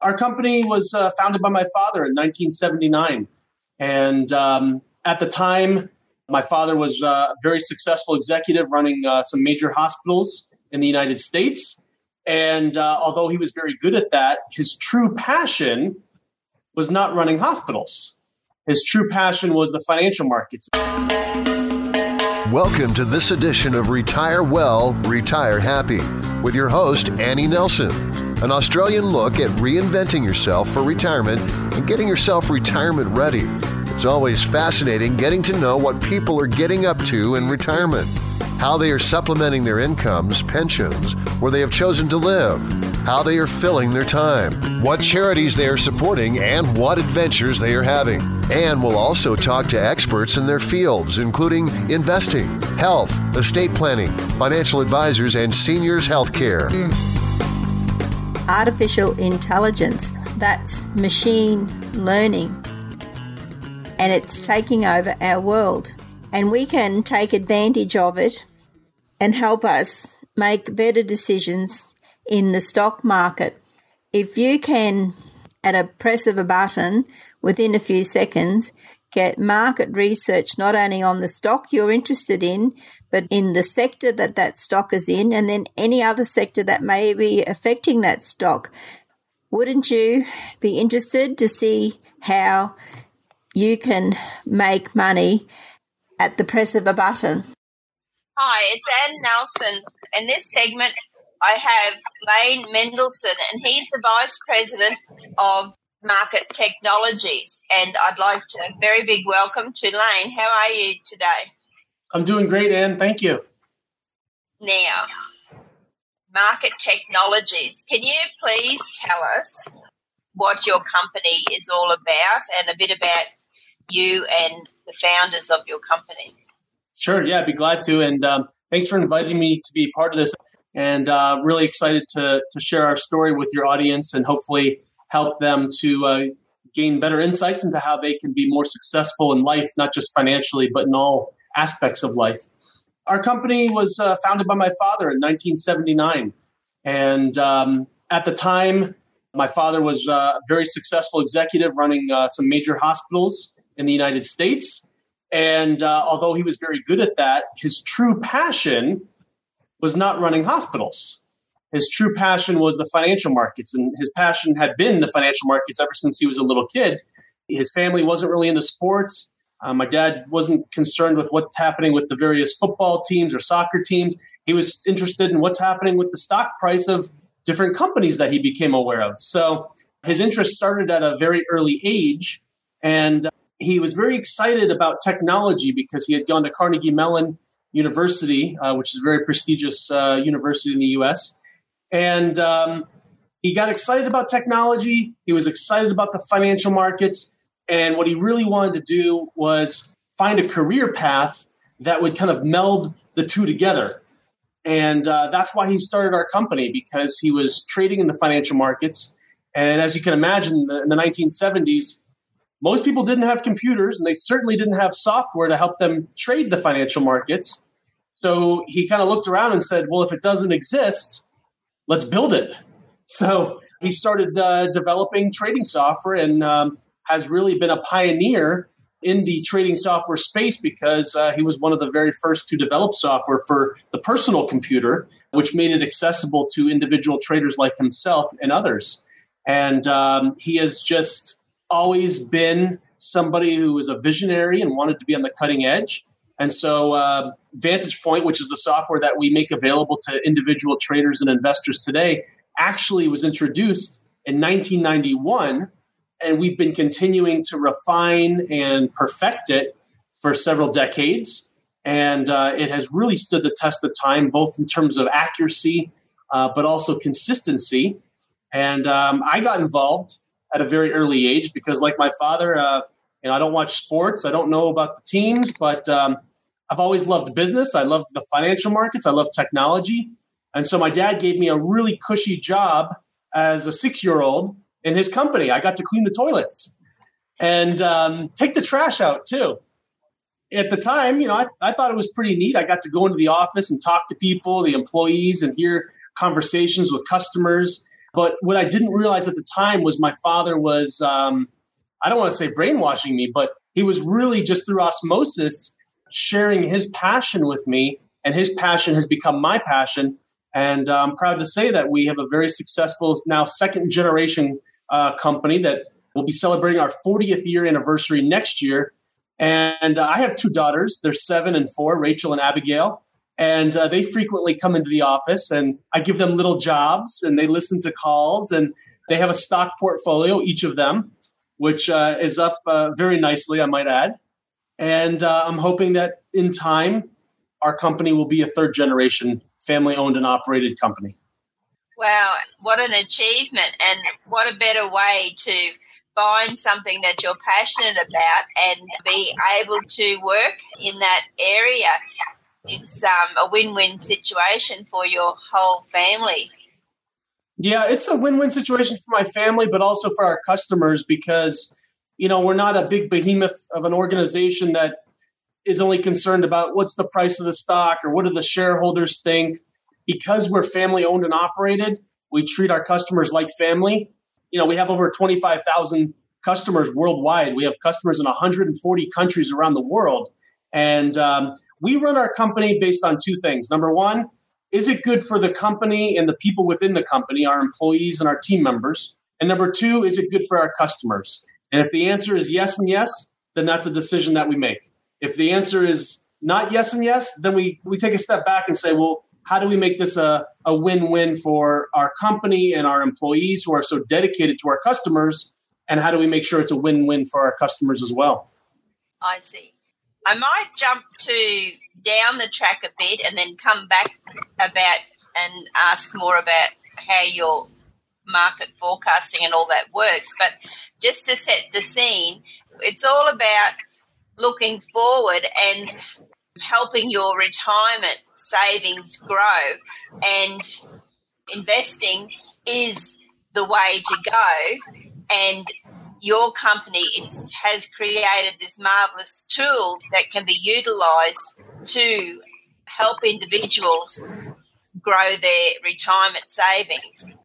Our company was founded by my father in 1979. And at the time, my father was a very successful executive running some major hospitals in the United States. And although he was very good at that, his true passion was not running hospitals. His true passion was the financial markets. Welcome to this edition of Retire Well, Retire Happy with your host, Annie Nelson. An Australian look at reinventing yourself for retirement and getting yourself retirement ready. It's always fascinating getting to know what people are getting up to in retirement, how they are supplementing their incomes, pensions, where they have chosen to live, how they are filling their time, what charities they are supporting, and what adventures they are having. And we'll also talk to experts in their fields, including investing, health, estate planning, financial advisors, and seniors healthcare. Artificial intelligence, that's machine learning, and it's taking over our world. And we can take advantage of it and help us make better decisions in the stock market. If you can, at a press of a button, within a few seconds, get market research not only on the stock you're interested in, but in the sector that that stock is in, and then any other sector that may be affecting that stock. Wouldn't you be interested to see how you can make money at the press of a button? Hi, it's Ann Nelson. In this segment, I have Lane Mendelsohn, and he's the Vice President of Market Technologies. And I'd like to very big welcome to Lane. How are you today? I'm doing great, Ann. Thank you. Now, Market Technologies, can you please tell us what your company is all about and a bit about you and the founders of your company? Sure. Yeah, I'd be glad to. And thanks for inviting me to be part of this. And really excited to share our story with your audience and hopefully help them to gain better insights into how they can be more successful in life, not just financially, but in all aspects of life. Our company was founded by my father in 1979. And at the time, my father was a very successful executive running some major hospitals in the United States. And although he was very good at that, his true passion was not running hospitals. His true passion was the financial markets, and his passion had been the financial markets ever since he was a little kid. His family wasn't really into sports. My dad wasn't concerned with what's happening with the various football teams or soccer teams. He was interested in what's happening with the stock price of different companies that he became aware of. So his interest started at a very early age, and he was very excited about technology because he had gone to Carnegie Mellon University, which is a very prestigious university in the U.S., and he got excited about technology. He was excited about the financial markets. And what he really wanted to do was find a career path that would kind of meld the two together. And that's why he started our company, because he was trading in the financial markets. And as you can imagine, in the 1970s, most people didn't have computers, and they certainly didn't have software to help them trade the financial markets. So he kind of looked around and said, well, if it doesn't exist, let's build it. So he started developing trading software and has really been a pioneer in the trading software space because he was one of the very first to develop software for the personal computer, which made it accessible to individual traders like himself and others. And he has just always been somebody who was a visionary and wanted to be on the cutting edge. And so Vantage Point, which is the software that we make available to individual traders and investors today, actually was introduced in 1991. And we've been continuing to refine and perfect it for several decades. And it has really stood the test of time, both in terms of accuracy, but also consistency. And I got involved at a very early age because, like my father, I don't watch sports. I don't know about the teams, but I've always loved business. I love the financial markets. I love technology. And so my dad gave me a really cushy job as a 6-year-old in his company. I got to clean the toilets and take the trash out too. At the time, I thought it was pretty neat. I got to go into the office and talk to people, the employees, and hear conversations with customers. But what I didn't realize at the time was my father was, I don't want to say brainwashing me, but he was really just through osmosis sharing his passion with me, and his passion has become my passion. And I'm proud to say that we have a very successful, now second generation company that will be celebrating our 40th year anniversary next year. And I have two daughters. They're 7 and 4, Rachel and Abigail. And they frequently come into the office, and I give them little jobs, and they listen to calls, and they have a stock portfolio, each of them, which is up very nicely, I might add. And I'm hoping that in time, our company will be a third generation family-owned and operated company. Wow, what an achievement, and what a better way to find something that you're passionate about and be able to work in that area. It's a win-win situation for your whole family. Yeah, it's a win-win situation for my family, but also for our customers because, we're not a big behemoth of an organization that is only concerned about what's the price of the stock or what do the shareholders think. Because we're family-owned and operated, we treat our customers like family. We have over 25,000 customers worldwide. We have customers in 140 countries around the world. And we run our company based on two things. Number one, is it good for the company and the people within the company, our employees and our team members? And number two, is it good for our customers? And if the answer is yes and yes, then that's a decision that we make. If the answer is not yes and yes, then we take a step back and say, well, how do we make this a win-win for our company and our employees who are so dedicated to our customers? And how do we make sure it's a win-win for our customers as well? I see. I might jump down the track a bit and then come back and ask more about how your market forecasting and all that works. But just to set the scene, it's all about looking forward and helping your retirement savings grow, and investing is the way to go. And your company has created this marvelous tool that can be utilized to help individuals grow their retirement savings.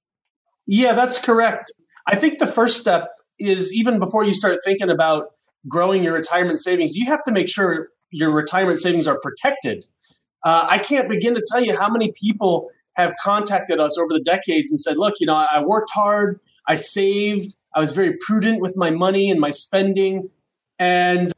Yeah, that's correct. I think the first step is, even before you start thinking about growing your retirement savings, you have to make sure your retirement savings are protected. I can't begin to tell you how many people have contacted us over the decades and said, look, I worked hard, I saved, I was very prudent with my money and my spending, and,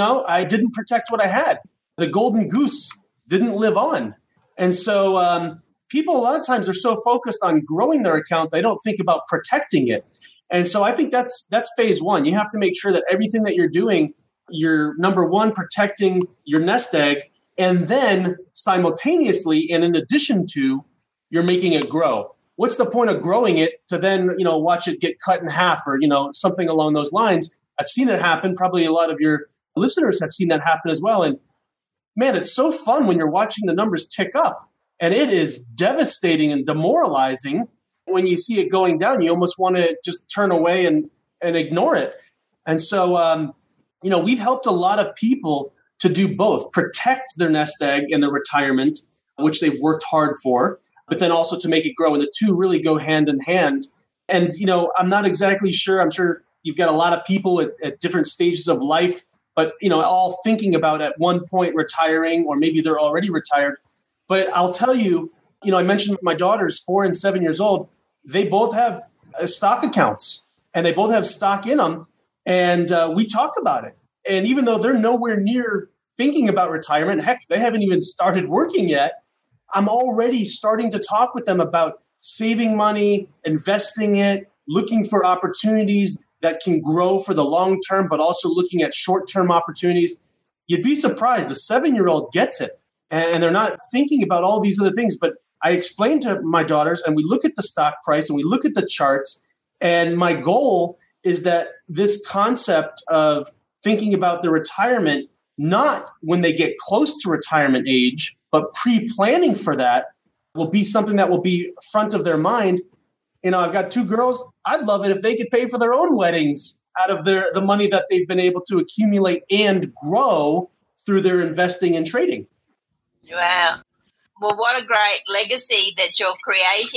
I didn't protect what I had. The golden goose didn't live on. And so people a lot of times are so focused on growing their account, they don't think about protecting it. And so I think that's phase one. You have to make sure that everything that you're doing, you're, number one, protecting your nest egg, and then simultaneously, and in addition to, you're making it grow. What's the point of growing it to then, watch it get cut in half or, something along those lines? I've seen it happen. Probably a lot of your listeners have seen that happen as well. And man, it's so fun when you're watching the numbers tick up. And it is devastating and demoralizing when you see it going down. You almost want to just turn away and ignore it. And so, we've helped a lot of people to do both, protect their nest egg in their retirement, which they've worked hard for, but then also to make it grow. And the two really go hand in hand. And, I'm not exactly sure. I'm sure you've got a lot of people at different stages of life, but, all thinking about at one point retiring, or maybe they're already retired. But I'll tell you, I mentioned my daughters, 4 and 7 years old, they both have stock accounts and they both have stock in them. And we talk about it. And even though they're nowhere near thinking about retirement, heck, they haven't even started working yet, I'm already starting to talk with them about saving money, investing it, looking for opportunities that can grow for the long term, but also looking at short-term opportunities. You'd be surprised. The 7-year-old gets it. And they're not thinking about all these other things. But I explain to my daughters, and we look at the stock price and we look at the charts. And my goal is that this concept of thinking about their retirement, not when they get close to retirement age, but pre-planning for that, will be something that will be front of their mind. I've got 2 girls. I'd love it if they could pay for their own weddings out of the money that they've been able to accumulate and grow through their investing and trading. Wow. Well, what a great legacy that you're creating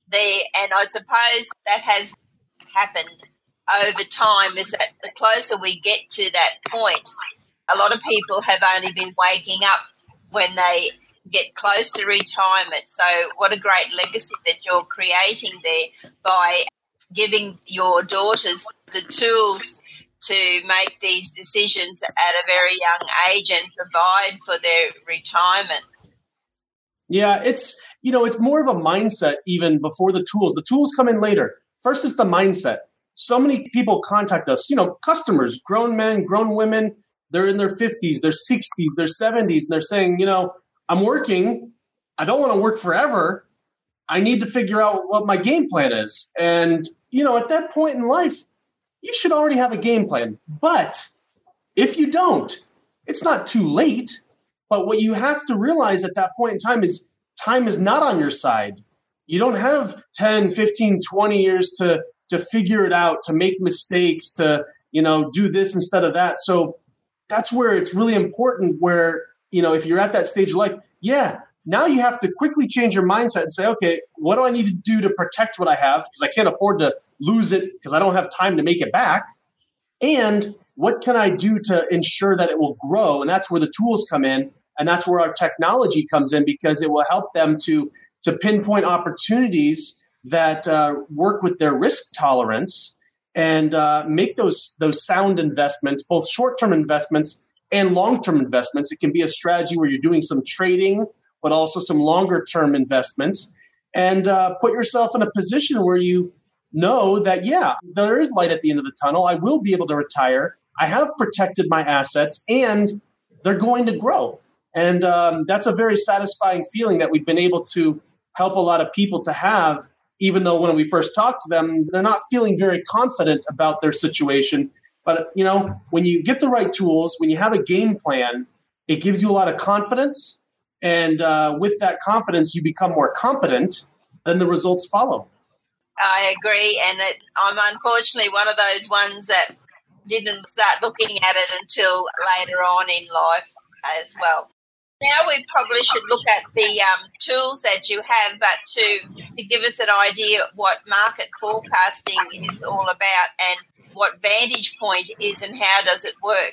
And I suppose that has happened over time, is that the closer we get to that point, a lot of people have only been waking up when they get close to retirement. So what a great legacy that you're creating there by giving your daughters the tools to make these decisions at a very young age and provide for their retirement. Yeah, it's more of a mindset even before the tools. The tools come in later. First is the mindset. So many people contact us, customers, grown men, grown women, they're in their 50s, their 60s, their 70s, and they're saying, I'm working. I don't want to work forever. I need to figure out what my game plan is. And, at that point in life, you should already have a game plan. But if you don't, it's not too late. But what you have to realize at that point in time is not on your side. You don't have 10, 15, 20 years to figure it out, to make mistakes, to, do this instead of that. So that's where it's really important where, if you're at that stage of life, now you have to quickly change your mindset and say, okay, what do I need to do to protect what I have? Because I can't afford to lose it because I don't have time to make it back. And what can I do to ensure that it will grow? And that's where the tools come in. And that's where our technology comes in, because it will help them to pinpoint opportunities that work with their risk tolerance and make those sound investments, both short-term investments and long-term investments. It can be a strategy where you're doing some trading, but also some longer-term investments, and put yourself in a position where you know that, there is light at the end of the tunnel. I will be able to retire. I have protected my assets, and they're going to grow. And that's a very satisfying feeling that we've been able to help a lot of people to have, even though when we first talk to them, they're not feeling very confident about their situation. But, when you get the right tools, when you have a game plan, it gives you a lot of confidence. And with that confidence, you become more competent, then the results follow. I agree. And I'm unfortunately one of those ones that didn't start looking at it until later on in life as well. Now we probably should look at the tools that you have, but to give us an idea of what market forecasting is all about and what Vantage Point is and how does it work.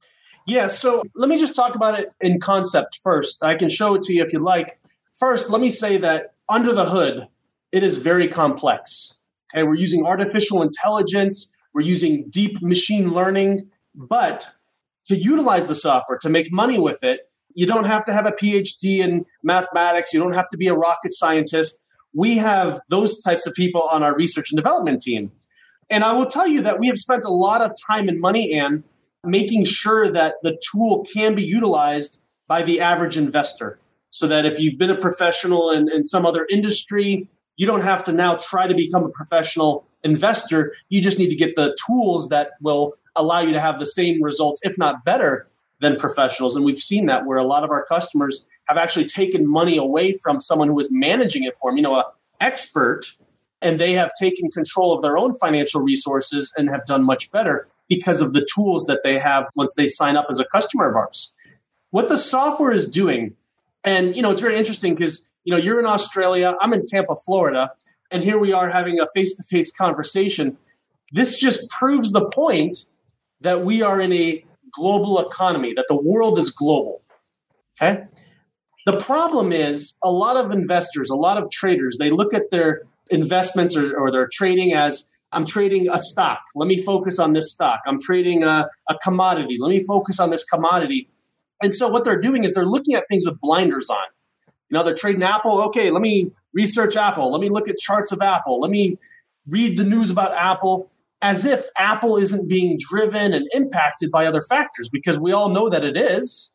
Yeah, so let me just talk about it in concept first. I can show it to you if you like. First, let me say that under the hood, it is very complex. Okay, we're using artificial intelligence, we're using deep machine learning, but to utilize the software, to make money with it, you don't have to have a PhD in mathematics. You don't have to be a rocket scientist. We have those types of people on our research and development team. And I will tell you that we have spent a lot of time and money, Anne, making sure that the tool can be utilized by the average investor, so that if you've been a professional in some other industry, you don't have to now try to become a professional investor. You just need to get the tools that will allow you to have the same results, if not better, than professionals. And we've seen that where a lot of our customers have actually taken money away from someone who was managing it for them, an expert, and they have taken control of their own financial resources and have done much better because of the tools that they have once they sign up as a customer of ours. What the software is doing, and it's very interesting because you're in Australia, I'm in Tampa, Florida, and here we are having a face-to-face conversation. This just proves the point that we are in a global economy, that the world is global. Okay? The problem is a lot of investors, a lot of traders, they look at their investments or their trading as, I'm trading a stock. Let me focus on this stock. I'm trading a commodity. Let me focus on this commodity. And so what they're doing is they're looking at things with blinders on. They're trading Apple. Okay, let me research Apple. Let me look at charts of Apple. Let me read the news about Apple, as if Apple isn't being driven and impacted by other factors, because we all know that it is.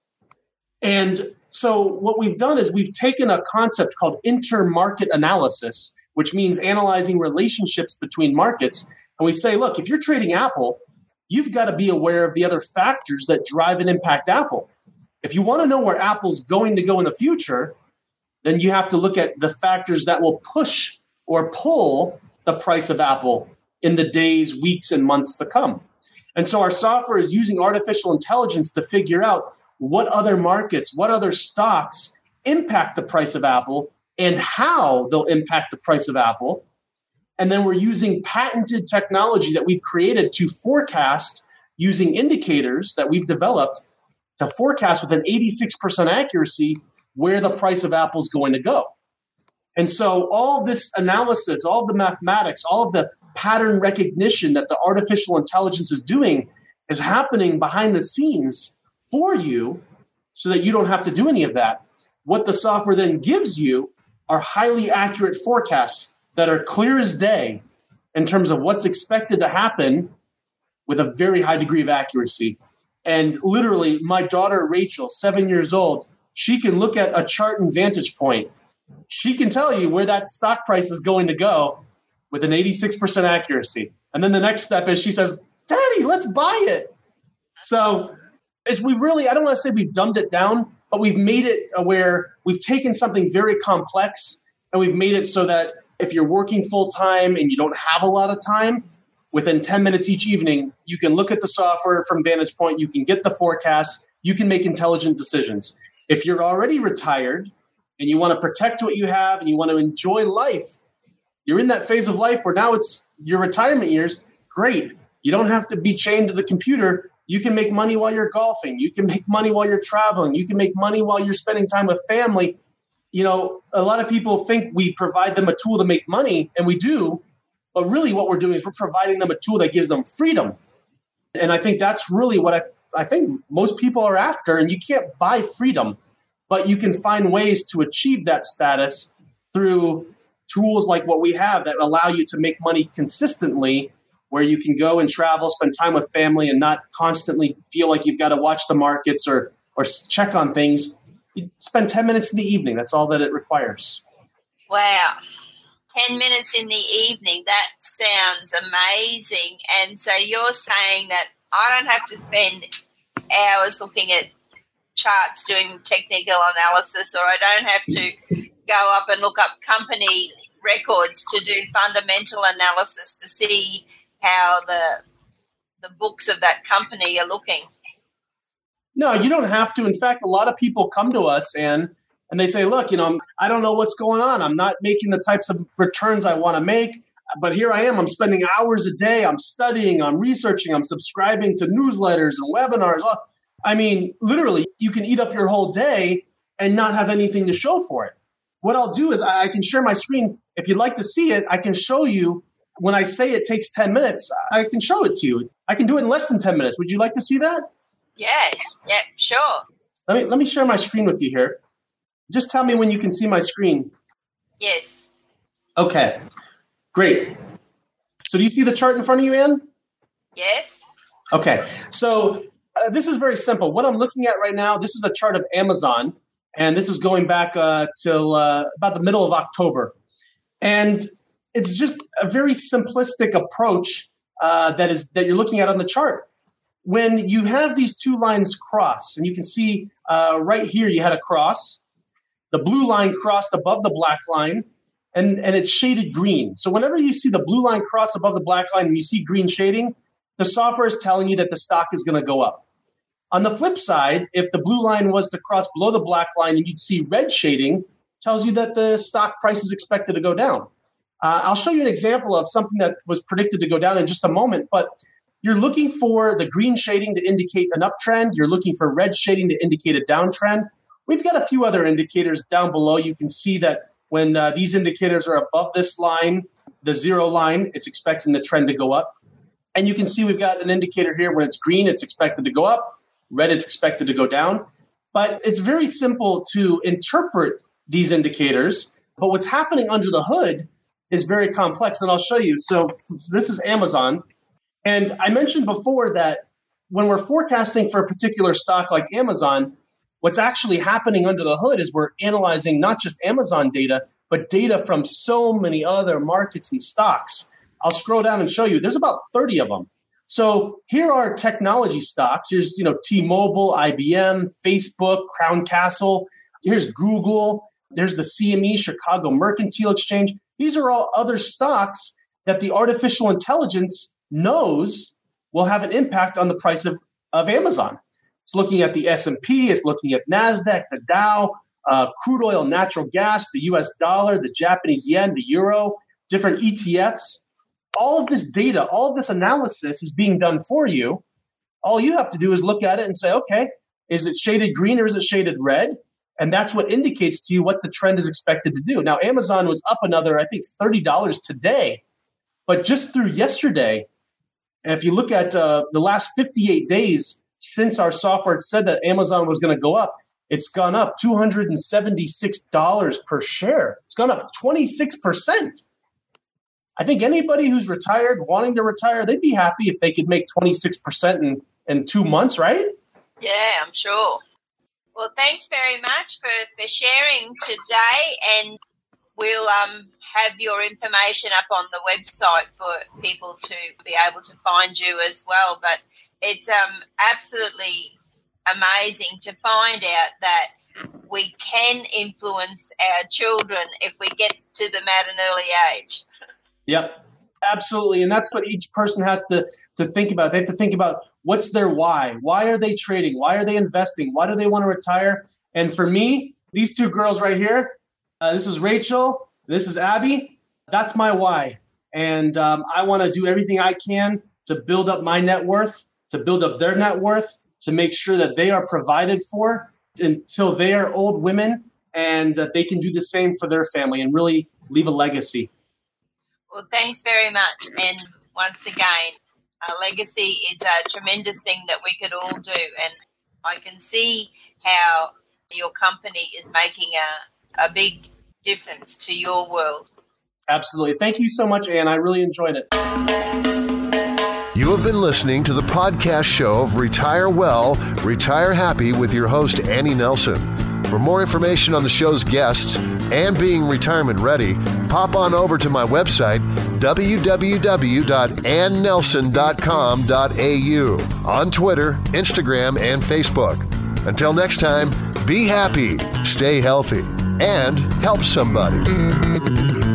And so what we've done is we've taken a concept called intermarket analysis, which means analyzing relationships between markets. And we say, look, if you're trading Apple, you've got to be aware of the other factors that drive and impact Apple. If you want to know where Apple's going to go in the future, then you have to look at the factors that will push or pull the price of Apple in the days, weeks, and months to come. And so our software is using artificial intelligence to figure out what other markets, what other stocks impact the price of Apple and how they'll impact the price of Apple. And then we're using patented technology that we've created to forecast using indicators that we've developed to forecast with an 86% accuracy where the price of Apple is going to go. And so all of this analysis, all of the mathematics, all of the pattern recognition that the artificial intelligence is doing is happening behind the scenes for you so that you don't have to do any of that. What the software then gives you are highly accurate forecasts that are clear as day in terms of what's expected to happen with a very high degree of accuracy. And literally, my daughter, Rachel, 7 years old, she can look at a chart and Vantage Point. She can tell you where that stock price is going to go with an 86% accuracy. And then the next step is she says, Daddy, let's buy it. So we really, I don't want to say we've dumbed it down, but we've made it where we've taken something very complex and we've made it so that if you're working full time and you don't have a lot of time, within 10 minutes each evening, you can look at the software from Vantage Point, you can get the forecast, you can make intelligent decisions. If you're already retired and you want to protect what you have and you want to enjoy life, you're in that phase of life where now it's your retirement years, great. You don't have to be chained to the computer. You can make money while you're golfing. You can make money while you're traveling. You can make money while you're spending time with family. You know, a lot of people think we provide them a tool to make money, and we do. But really what we're doing is we're providing them a tool that gives them freedom. And I think that's really what I think most people are after. And you can't buy freedom, but you can find ways to achieve that status through tools like what we have that allow you to make money consistently, where you can go and travel, spend time with family, and not constantly feel like you've got to watch the markets or check on things. You spend 10 minutes in the evening. That's all that it requires. Wow. 10 minutes in the evening. That sounds amazing. And so you're saying that I don't have to spend hours looking at charts doing technical analysis, or I don't have to go up and look up company records to do fundamental analysis to see how the books of that company are looking. No, you don't have to. In fact, a lot of people come to us and they say, look, I don't know what's going on. I'm not making the types of returns I want to make, but here I am. I'm spending hours a day. I'm studying, I'm researching, I'm subscribing to newsletters and webinars. I mean, literally, you can eat up your whole day and not have anything to show for it. What I'll do is I can share my screen. If you'd like to see it, I can show you. When I say it takes 10 minutes, I can show it to you. I can do it in less than 10 minutes. Would you like to see that? Yeah, sure. Let me share my screen with you here. Just tell me when you can see my screen. Yes. Okay, great. So do you see the chart in front of you, Ann? Yes. Okay, so this is very simple. What I'm looking at right now, this is a chart of Amazon, and this is going back till about the middle of October. And it's just a very simplistic approach that you're looking at on the chart. When you have these two lines cross, and you can see right here you had a cross, the blue line crossed above the black line, and it's shaded green. So whenever you see the blue line cross above the black line and you see green shading, the software is telling you that the stock is going to go up. On the flip side, if the blue line was to cross below the black line and you'd see red shading, tells you that the stock price is expected to go down. I'll show you an example of something that was predicted to go down in just a moment, but you're looking for the green shading to indicate an uptrend. You're looking for red shading to indicate a downtrend. We've got a few other indicators down below. You can see that when these indicators are above this line, the zero line, it's expecting the trend to go up. And you can see we've got an indicator here. When it's green, it's expected to go up. Red, it's expected to go down. But it's very simple to interpret these indicators. But what's happening under the hood is very complex, and I'll show you. So this is Amazon. And I mentioned before that when we're forecasting for a particular stock like Amazon, what's actually happening under the hood is we're analyzing not just Amazon data, but data from so many other markets and stocks. I'll scroll down and show you. There's about 30 of them. So here are technology stocks. Here's T-Mobile, IBM, Facebook, Crown Castle. Here's Google. There's the CME, Chicago Mercantile Exchange. These are all other stocks that the artificial intelligence knows will have an impact on the price of Amazon. It's looking at the S&P, it's looking at NASDAQ, the Dow, crude oil, natural gas, the US dollar, the Japanese yen, the euro, different ETFs. All of this data, all of this analysis is being done for you. All you have to do is look at it and say, okay, is it shaded green or is it shaded red? And that's what indicates to you what the trend is expected to do. Now, Amazon was up another, I think, $30 today. But just through yesterday, and if you look at the last 58 days since our software said that Amazon was going to go up, it's gone up $276 per share. It's gone up 26%. I think anybody who's retired, wanting to retire, they'd be happy if they could make 26% in 2 months, right? Yeah, I'm sure. Well, thanks very much for sharing today, and we'll have your information up on the website for people to be able to find you as well. But it's absolutely amazing to find out that we can influence our children if we get to them at an early age. Yep, absolutely. And that's what each person has to think about. They have to think about what's their why. Why are they trading? Why are they investing? Why do they want to retire? And for me, these two girls right here, this is Rachel, this is Abby. That's my why. And I want to do everything I can to build up my net worth, to build up their net worth, to make sure that they are provided for until they are old women and that they can do the same for their family and really leave a legacy. Well, thanks very much. And once again, a legacy is a tremendous thing that we could all do. And I can see how your company is making a big difference to your world. Absolutely. Thank you so much, Ann. I really enjoyed it. You have been listening to the podcast show of Retire Well, Retire Happy with your host, Annie Nelson. For more information on the show's guests and being retirement ready, pop on over to my website, www.annelson.com.au, on Twitter, Instagram, and Facebook. Until next time, be happy, stay healthy, and help somebody.